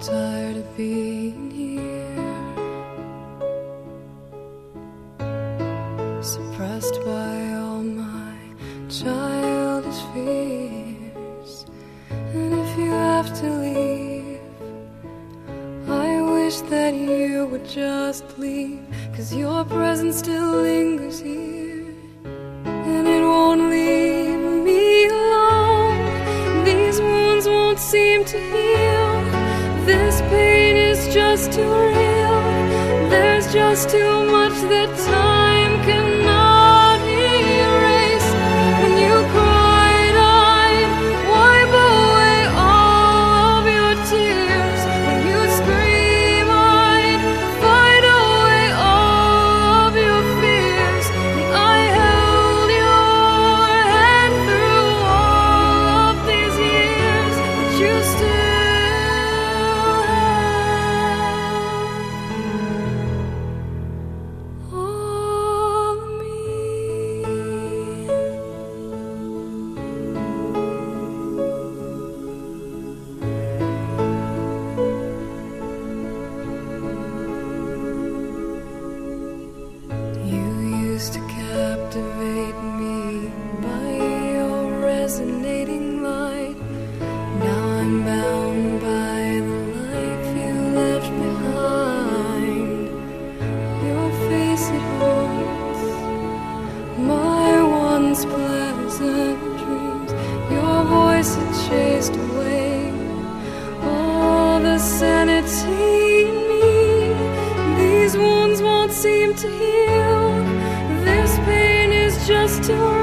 tired of being here, suppressed by all my childish fears. And if you have to leave, I wish that you would just leave, 'cause your presence still lingers here, and it won't leave me alone. These wounds won't seem to heal. This pain is just too real. There's just too much that time cannot erase. When you cried, I'd wipe away all of your tears. When you scream, I'd fight away all of your fears. And I held your hand through all of these years, but you still to captivate me by your resonating light. Now I'm bound by the life you left behind. Your face, it haunts my once pleasant dreams. Your voice, it chased away all the sanity in me. These wounds won't seem to heal. This pain is just too